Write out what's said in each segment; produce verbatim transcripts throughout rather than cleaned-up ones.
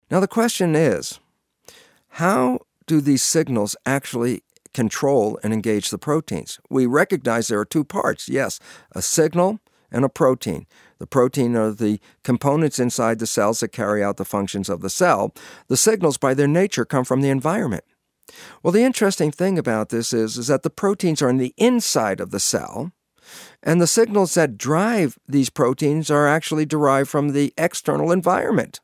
Now the question is, how do these signals actually control and engage the proteins? We recognize there are two parts. Yes, a signal and a protein. The protein are the components inside the cells that carry out the functions of the cell. The signals, by their nature, come from the environment. Well, the interesting thing about this is, is that the proteins are on the inside of the cell, and the signals that drive these proteins are actually derived from the external environment.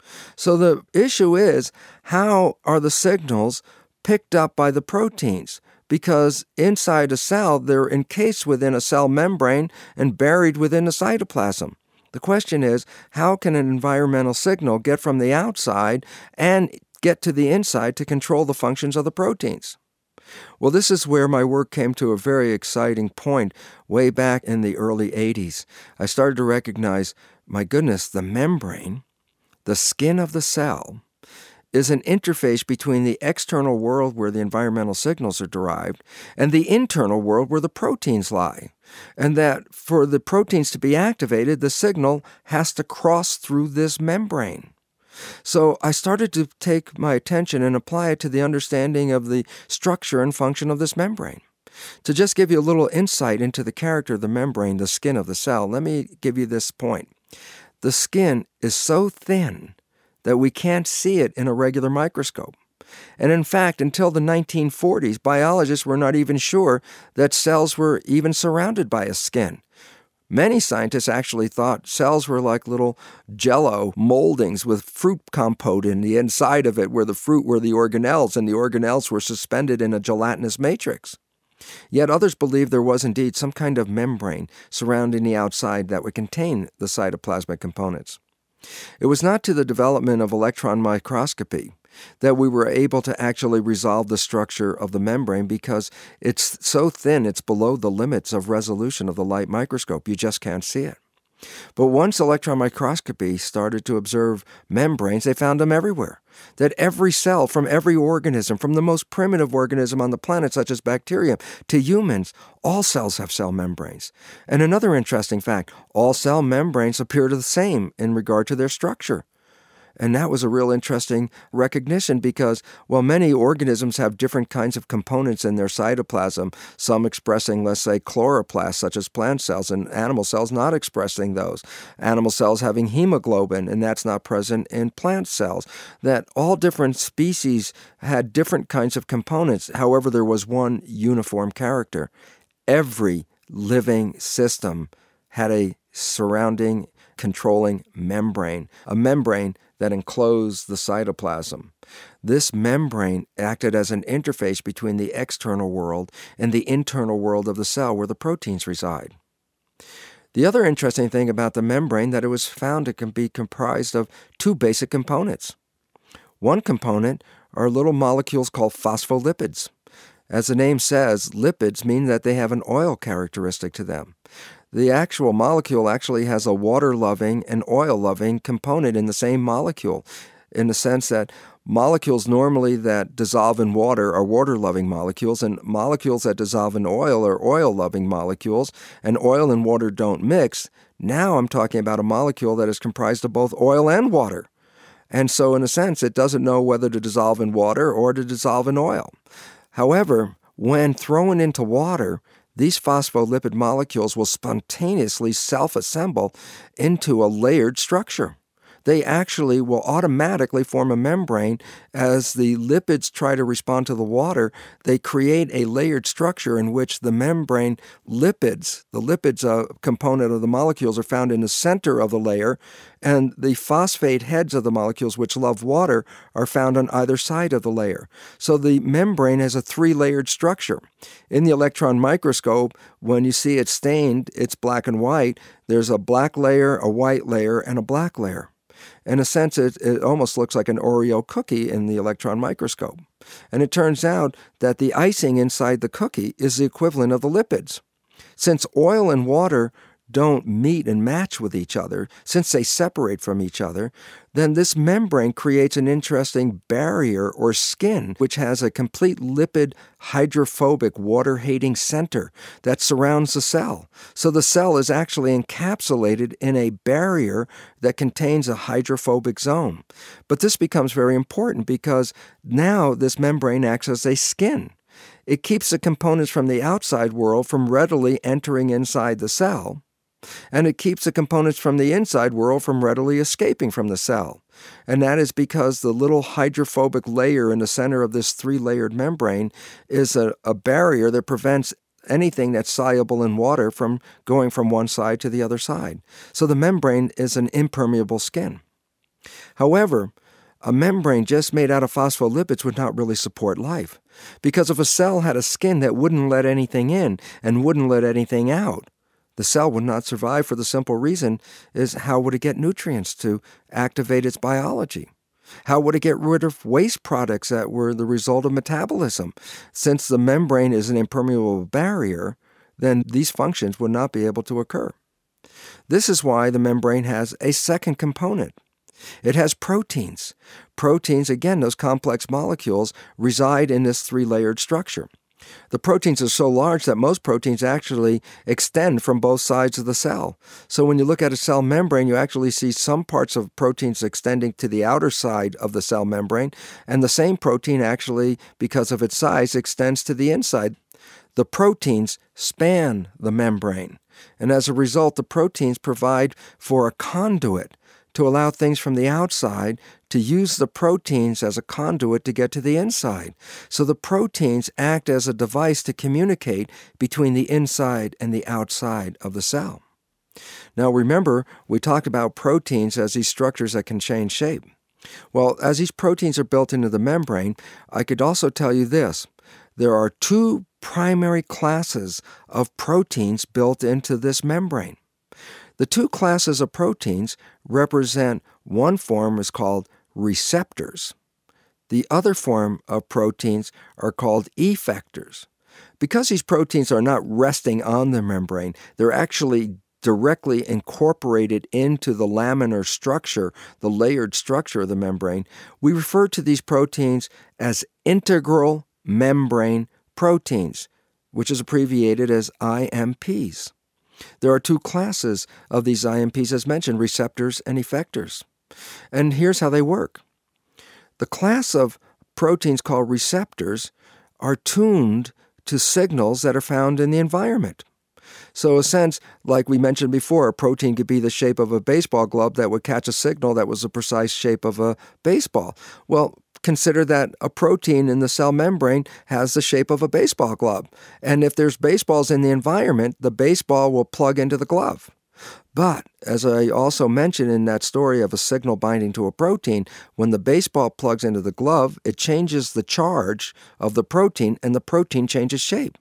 So the issue is, how are the signals picked up by the proteins? Because inside a cell, they're encased within a cell membrane and buried within the cytoplasm. The question is, how can an environmental signal get from the outside and get to the inside to control the functions of the proteins? Well, this is where my work came to a very exciting point way back in the early eighties. I started to recognize, my goodness, the membrane, the skin of the cell, is an interface between the external world where the environmental signals are derived and the internal world where the proteins lie. And that for the proteins to be activated, the signal has to cross through this membrane. So I started to take my attention and apply it to the understanding of the structure and function of this membrane. To just give you a little insight into the character of the membrane, the skin of the cell, let me give you this point. The skin is so thin that we can't see it in a regular microscope. And in fact, until the nineteen forties, biologists were not even sure that cells were even surrounded by a skin. Many scientists actually thought cells were like little jello moldings with fruit compote in the inside of it, where the fruit were the organelles and the organelles were suspended in a gelatinous matrix. Yet others believed there was indeed some kind of membrane surrounding the outside that would contain the cytoplasmic components. It was not to the development of electron microscopy that we were able to actually resolve the structure of the membrane, because it's so thin it's below the limits of resolution of the light microscope. You just can't see it. But once electron microscopy started to observe membranes, they found them everywhere. That every cell from every organism, from the most primitive organism on the planet, such as bacteria, to humans, all cells have cell membranes. And another interesting fact, all cell membranes appear the same in regard to their structure. And that was a real interesting recognition because, well, many organisms have different kinds of components in their cytoplasm, some expressing, let's say, chloroplasts, such as plant cells, and animal cells not expressing those. Animal cells having hemoglobin, and that's not present in plant cells. That all different species had different kinds of components. However, there was one uniform character. Every living system had a surrounding, controlling membrane, a membrane that enclosed the cytoplasm. This membrane acted as an interface between the external world and the internal world of the cell where the proteins reside. The other interesting thing about the membrane that it was found it can be comprised of two basic components. One component are little molecules called phospholipids. As the name says, lipids mean that they have an oil characteristic to them. The actual molecule actually has a water-loving and oil-loving component in the same molecule, in the sense that molecules normally that dissolve in water are water-loving molecules, and molecules that dissolve in oil are oil-loving molecules, and oil and water don't mix. Now I'm talking about a molecule that is comprised of both oil and water. And so in a sense, it doesn't know whether to dissolve in water or to dissolve in oil. However, when thrown into water, these phospholipid molecules will spontaneously self-assemble into a layered structure. They actually will automatically form a membrane. As the lipids try to respond to the water, they create a layered structure in which the membrane lipids, the lipids uh, component of the molecules, are found in the center of the layer, and the phosphate heads of the molecules, which love water, are found on either side of the layer. So the membrane has a three-layered structure. In the electron microscope, when you see it stained, it's black and white. There's a black layer, a white layer, and a black layer. In a sense, it, it almost looks like an Oreo cookie in the electron microscope. And it turns out that the icing inside the cookie is the equivalent of the lipids. Since oil and water don't meet and match with each other, since they separate from each other, then this membrane creates an interesting barrier or skin, which has a complete lipid, hydrophobic, water-hating center that surrounds the cell. So the cell is actually encapsulated in a barrier that contains a hydrophobic zone. But this becomes very important because now this membrane acts as a skin. It keeps the components from the outside world from readily entering inside the cell, and it keeps the components from the inside world from readily escaping from the cell. And that is because the little hydrophobic layer in the center of this three-layered membrane is a, a barrier that prevents anything that's soluble in water from going from one side to the other side. So the membrane is an impermeable skin. However, a membrane just made out of phospholipids would not really support life, because if a cell had a skin that wouldn't let anything in and wouldn't let anything out, the cell would not survive for the simple reason is how would it get nutrients to activate its biology? How would it get rid of waste products that were the result of metabolism? Since the membrane is an impermeable barrier, then these functions would not be able to occur. This is why the membrane has a second component. It has proteins. Proteins, again, those complex molecules, reside in this three-layered structure. The proteins are so large that most proteins actually extend from both sides of the cell. So when you look at a cell membrane, you actually see some parts of proteins extending to the outer side of the cell membrane, and the same protein actually, because of its size, extends to the inside. The proteins span the membrane, and as a result, the proteins provide for a conduit to allow things from the outside to use the proteins as a conduit to get to the inside. So the proteins act as a device to communicate between the inside and the outside of the cell. Now remember, we talked about proteins as these structures that can change shape. Well, as these proteins are built into the membrane, I could also tell you this. There are two primary classes of proteins built into this membrane. The two classes of proteins represent one form is called receptors. The other form of proteins are called effectors. Because these proteins are not resting on the membrane, they're actually directly incorporated into the laminar structure, the layered structure of the membrane. We refer to these proteins as integral membrane proteins, which is abbreviated as I M Ps. There are two classes of these I M Ps as mentioned, receptors and effectors. And here's how they work. The class of proteins called receptors are tuned to signals that are found in the environment. So in a sense, like we mentioned before, a protein could be the shape of a baseball glove that would catch a signal that was the precise shape of a baseball. Well, consider that a protein in the cell membrane has the shape of a baseball glove. And if there's baseballs in the environment, the baseball will plug into the glove. But, as I also mentioned in that story of a signal binding to a protein, when the baseball plugs into the glove, it changes the charge of the protein and the protein changes shape.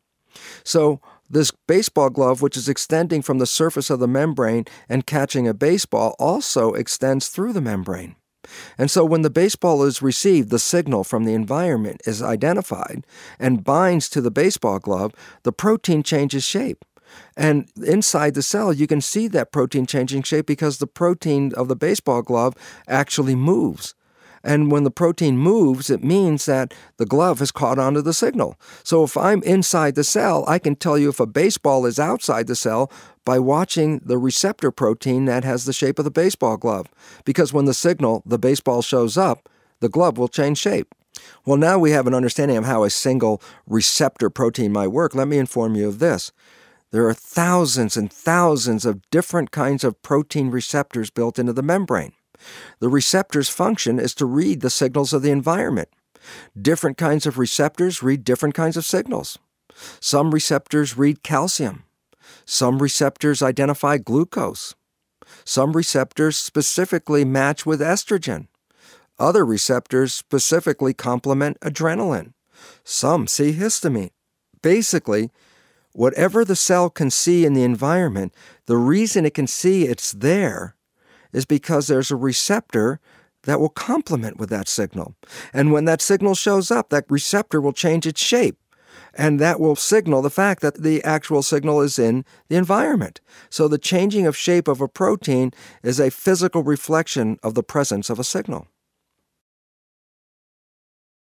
So, this baseball glove, which is extending from the surface of the membrane and catching a baseball, also extends through the membrane. And so when the baseball is received, the signal from the environment is identified and binds to the baseball glove, the protein changes shape. And inside the cell, you can see that protein changing shape because the protein of the baseball glove actually moves. And when the protein moves, it means that the glove has caught onto the signal. So if I'm inside the cell, I can tell you if a baseball is outside the cell by watching the receptor protein that has the shape of the baseball glove. Because when the signal, the baseball, shows up, the glove will change shape. Well, now we have an understanding of how a single receptor protein might work. Let me inform you of this. There are thousands and thousands of different kinds of protein receptors built into the membrane. The receptor's function is to read the signals of the environment. Different kinds of receptors read different kinds of signals. Some receptors read calcium. Some receptors identify glucose. Some receptors specifically match with estrogen. Other receptors specifically complement adrenaline. Some see histamine. Basically, whatever the cell can see in the environment, the reason it can see it's there is because there's a receptor that will complement with that signal. And when that signal shows up, that receptor will change its shape. And that will signal the fact that the actual signal is in the environment. So the changing of shape of a protein is a physical reflection of the presence of a signal.